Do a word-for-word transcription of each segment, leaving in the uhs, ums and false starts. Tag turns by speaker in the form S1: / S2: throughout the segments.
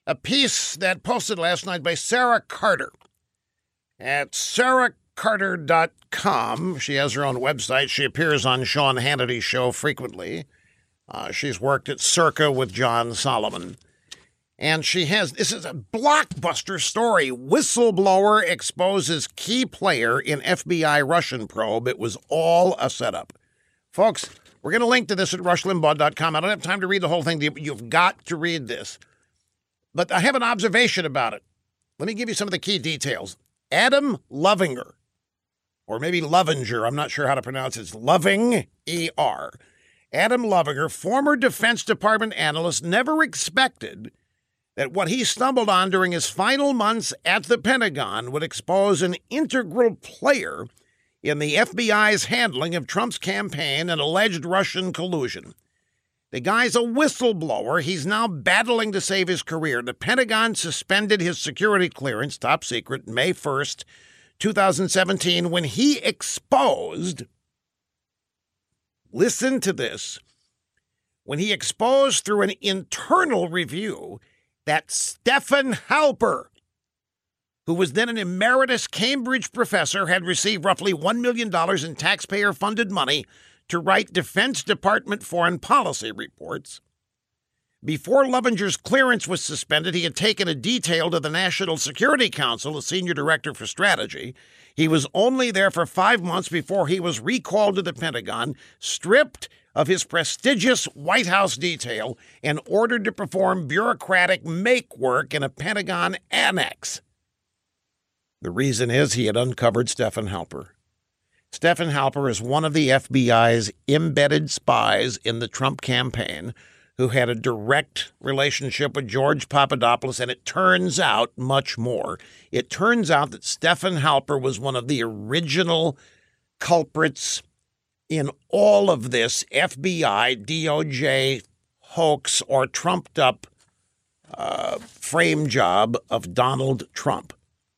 S1: a piece that posted last night by Sarah Carter at sarah carter dot com. She has her own website. She appears on Sean Hannity's show frequently. Uh, she's worked at Circa with John Solomon. And she has, this is a blockbuster story. Whistleblower exposes key player in F B I Russian probe. It was all a setup. Folks, we're going to link to this at rush limbaugh dot com. I don't have time to read the whole thing. You've got to read this. But I have an observation about it. Let me give you some of the key details. Adam Lovinger, or maybe Lovinger, I'm not sure how to pronounce it. It's Loving, E R. Adam Lovinger, former Defense Department analyst, never expected that what he stumbled on during his final months at the Pentagon would expose an integral player in the F B I's handling of Trump's campaign and alleged Russian collusion. The guy's a whistleblower. He's now battling to save his career. The Pentagon suspended his security clearance, top secret, May first, twenty seventeen, when he exposed, listen to this, when he exposed through an internal review that Stephen Halper, who was then an emeritus Cambridge professor, had received roughly one million dollars in taxpayer-funded money to write Defense Department foreign policy reports. Before Lovinger's clearance was suspended, he had taken a detail to the National Security Council, a senior director for strategy. He was only there for five months before he was recalled to the Pentagon, stripped of his prestigious White House detail, and ordered to perform bureaucratic make work in a Pentagon annex. The reason is he had uncovered Stephen Halper. Stephen Halper is one of the F B I's embedded spies in the Trump campaign who had a direct relationship with George Papadopoulos, and it turns out much more. It turns out that Stephen Halper was one of the original culprits in all of this F B I, D O J hoax or trumped-up uh, frame job of Donald Trump.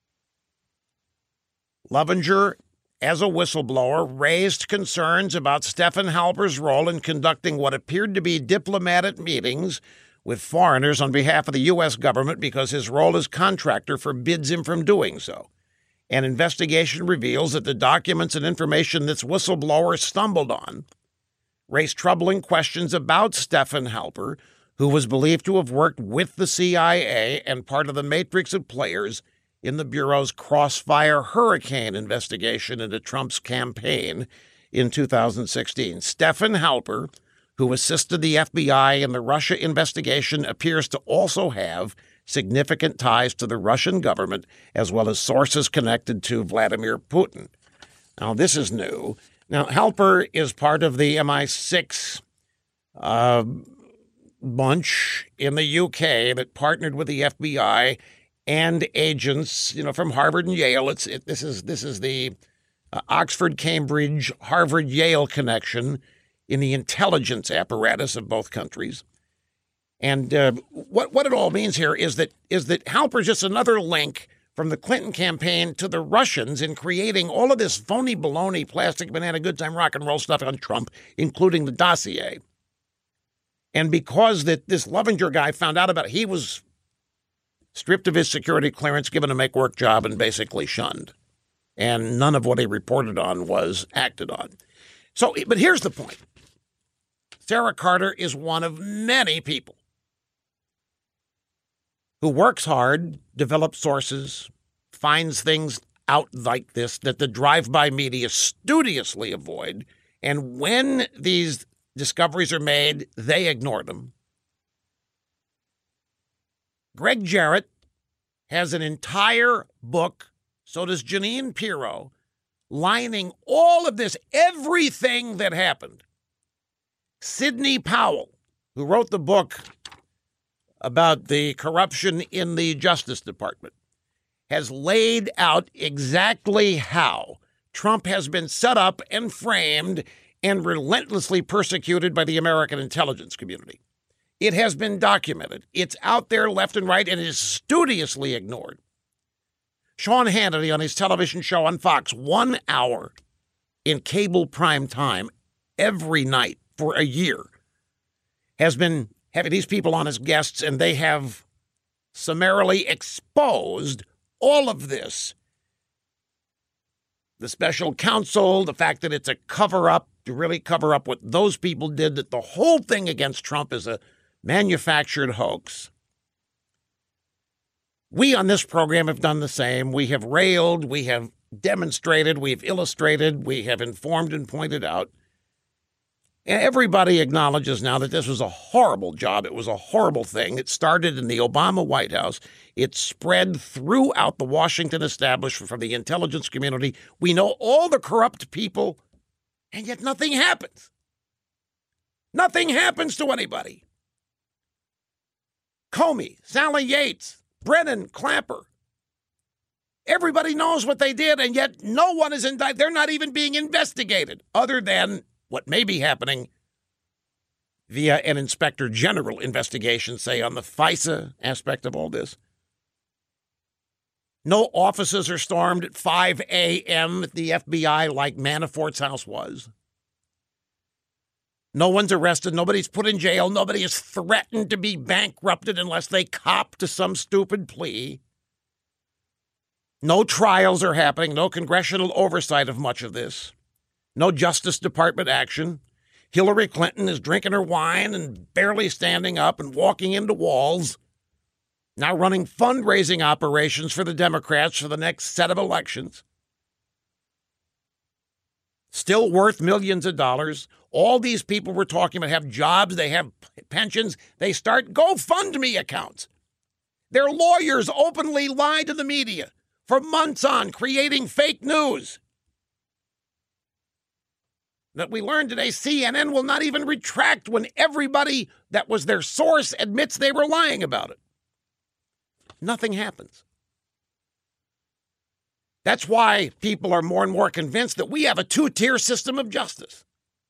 S1: Lovinger, as a whistleblower, raised concerns about Stephen Halper's role in conducting what appeared to be diplomatic meetings with foreigners on behalf of the U S government because his role as contractor forbids him from doing so. An investigation reveals that the documents and information this whistleblower stumbled on raised troubling questions about Stephen Halper, who was believed to have worked with the C I A and part of the matrix of players in the Bureau's Crossfire Hurricane investigation into Trump's campaign in two thousand sixteen. Stephen Halper, who assisted the F B I in the Russia investigation, appears to also have significant ties to the Russian government, as well as sources connected to Vladimir Putin. Now, this is new. Now, Halper is part of the M I six uh, bunch in the U K that partnered with the F B I and agents, you know, from Harvard and Yale. It's it, this is this is the uh, Oxford, Cambridge, Harvard, Yale connection in the intelligence apparatus of both countries. And uh, what what it all means here is that is that Halper's just another link from the Clinton campaign to the Russians in creating all of this phony baloney, plastic banana, good time rock and roll stuff on Trump, including the dossier. And because that this Lovinger guy found out about it, he was stripped of his security clearance, given a make-work job, and basically shunned. And none of what he reported on was acted on. So, but here's the point. Sarah Carter is one of many people who works hard, develops sources, finds things out like this that the drive-by media studiously avoid, and when these discoveries are made, they ignore them. Greg Jarrett has an entire book, so does Jeanine Pirro, lining all of this, everything that happened. Sidney Powell, who wrote the book about the corruption in the Justice Department, has laid out exactly how Trump has been set up and framed and relentlessly persecuted by the American intelligence community. It has been documented. It's out there left and right, and it is studiously ignored. Sean Hannity on his television show on Fox, one hour in cable prime time every night for a year, has been having these people on as guests, and they have summarily exposed all of this. The special counsel, the fact that it's a cover-up, to really cover up what those people did, that the whole thing against Trump is a manufactured hoax. We on this program have done the same. We have railed, we have demonstrated, we've illustrated, we have informed and pointed out. Everybody acknowledges now that this was a horrible job. It was a horrible thing. It started in the Obama White House. It spread throughout the Washington establishment from the intelligence community. We know all the corrupt people, and yet nothing happens. Nothing happens to anybody. Comey, Sally Yates, Brennan, Clapper. Everybody knows what they did, and yet no one is indicted. They're not even being investigated, other than what may be happening via an inspector general investigation, say, on the FISA aspect of all this. No offices are stormed at five a.m. at the F B I like Manafort's house was. No one's arrested. Nobody's put in jail. Nobody is threatened to be bankrupted unless they cop to some stupid plea. No trials are happening. No congressional oversight of much of this. No Justice Department action. Hillary Clinton is drinking her wine and barely standing up and walking into walls. Now running fundraising operations for the Democrats for the next set of elections. Still worth millions of dollars. All these people we're talking about have jobs. They have pensions. They start GoFundMe accounts. Their lawyers openly lie to the media for months on, creating fake news. That we learned today, C N N will not even retract when everybody that was their source admits they were lying about it. Nothing happens. That's why people are more and more convinced that we have a two-tier system of justice.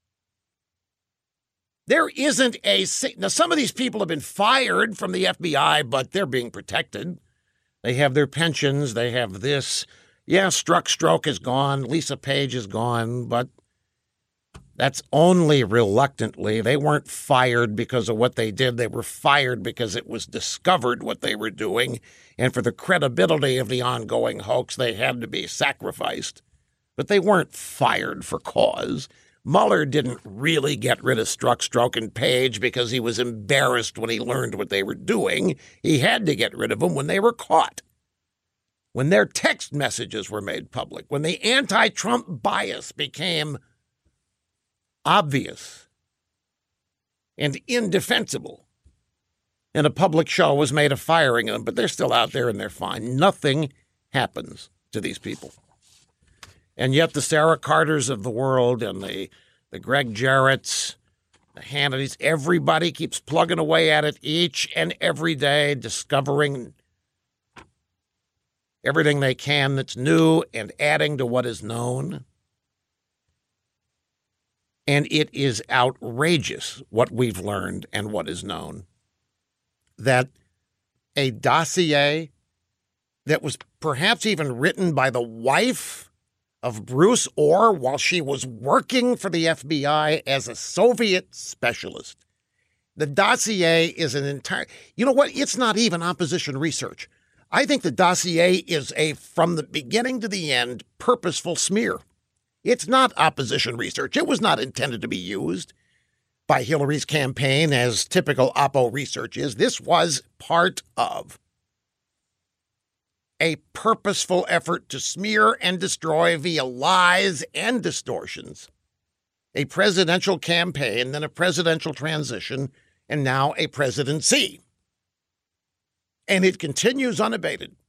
S1: There isn't a... Now, some of these people have been fired from the F B I, but they're being protected. They have their pensions. They have this. Yeah, Strzok Stroke is gone. Lisa Page is gone, but that's only reluctantly. They weren't fired because of what they did. They were fired because it was discovered what they were doing. And for the credibility of the ongoing hoax, they had to be sacrificed. But they weren't fired for cause. Mueller didn't really get rid of Strzok Stroke and Page because he was embarrassed when he learned what they were doing. He had to get rid of them when they were caught. When their text messages were made public. When the anti-Trump bias became obvious and indefensible. And a public show was made of firing them, but they're still out there and they're fine. Nothing happens to these people. And yet the Sarah Carters of the world and the, the Greg Jarretts, the Hannitys, everybody keeps plugging away at it each and every day, discovering everything they can that's new and adding to what is known. And it is outrageous what we've learned and what is known. That a dossier that was perhaps even written by the wife of Bruce Ohr while she was working for the F B I as a Soviet specialist. The dossier is an entire... You know what? It's not even opposition research. I think the dossier is a, from the beginning to the end, purposeful smear. It's not opposition research. It was not intended to be used by Hillary's campaign as typical oppo research is. This was part of a purposeful effort to smear and destroy via lies and distortions a presidential campaign, then a presidential transition, and now a presidency. And it continues unabated.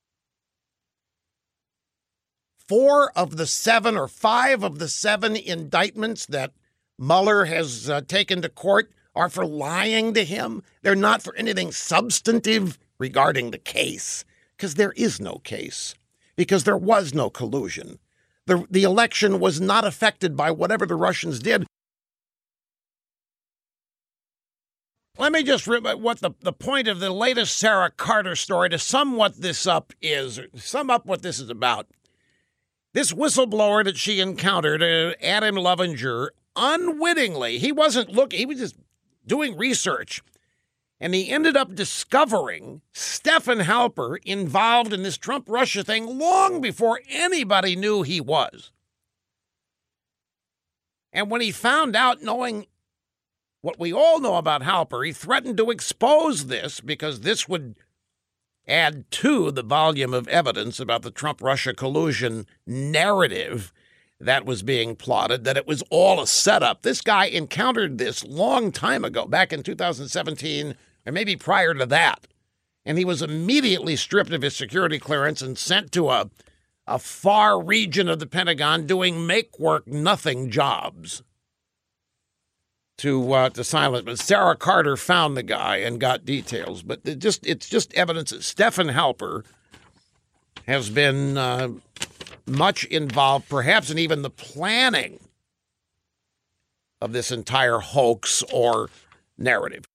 S1: Four of the seven or five of the seven indictments that Mueller has uh, taken to court are for lying to him. They're not for anything substantive regarding the case, because there is no case, because there was no collusion. The, the election was not affected by whatever the Russians did. Let me just remember what the, the point of the latest Sarah Carter story, to sum what this up is, sum up what this is about. This whistleblower that she encountered, uh, Adam Lovinger, unwittingly, he wasn't looking, he was just doing research. And he ended up discovering Stephen Halper involved in this Trump-Russia thing long before anybody knew he was. And when he found out, knowing what we all know about Halper, he threatened to expose this because this would add to the volume of evidence about the Trump-Russia collusion narrative that was being plotted, that it was all a setup. This guy encountered this long time ago, back in two thousand seventeen, or maybe prior to that. And he was immediately stripped of his security clearance and sent to a, a far region of the Pentagon doing make-work nothing jobs to uh, to silence. But Sarah Carter found the guy and got details. But it just it's just evidence that Stephen Halper has been uh, much involved, perhaps in even the planning of this entire hoax or narrative.